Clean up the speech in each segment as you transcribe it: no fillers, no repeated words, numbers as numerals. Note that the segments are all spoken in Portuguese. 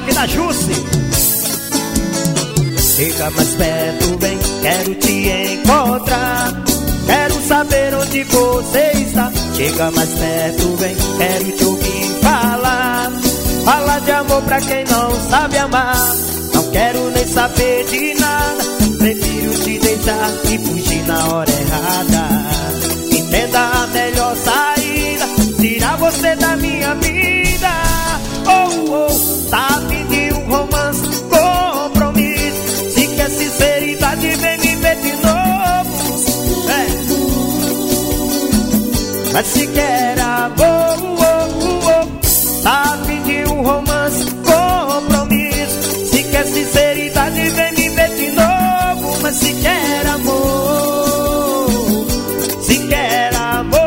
aqui da Jusce. Chega mais perto, vem, quero te encontrar. Quero saber onde você está. Chega mais perto, vem, quero te ouvir falar. Fala de amor pra quem não sabe amar. Não quero nem saber de nada. Prefiro te deixar e fugir na hora errada. Entenda a melhor saída, tirar você da minha vida. Oh, oh, tá a fim de um romance, compromisso. Se quer sinceridade, vem me ver de novo. Mas se quer amor, tá a fim de um romance, compromisso. Se quer sinceridade, vem me ver de novo. Mas se quer amor, se quer amor,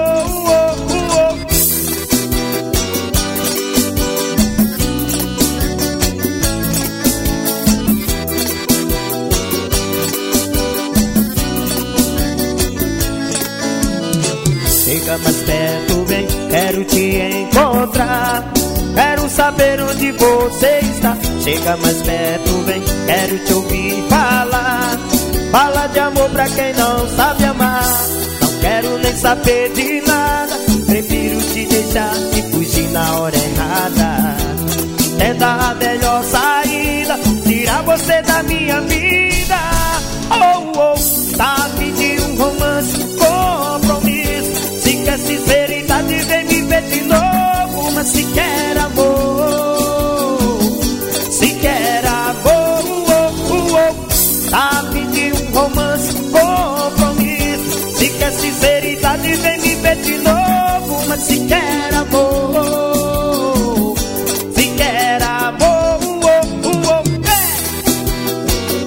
chega mais perto, vem, quero te encontrar. Quero saber onde você está. Chega mais perto, vem, quero te ouvir falar. Fala de amor pra quem não sabe amar. Não quero nem saber de nada. Prefiro te deixar e fugir na hora errada. Entenda a melhor saída, tirar você da minha vida. Oh, oh, tá a fim de um romance, compromisso. Se quer sinceridade, vem me ver de novo. Mas se quer amor, se quer amor, tá a fim de um romance, compromisso. Se quer sinceridade, vem me ver de novo. Mas se quer amor, se quer amor,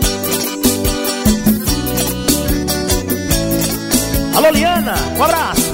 Alô, Liana, um abraço.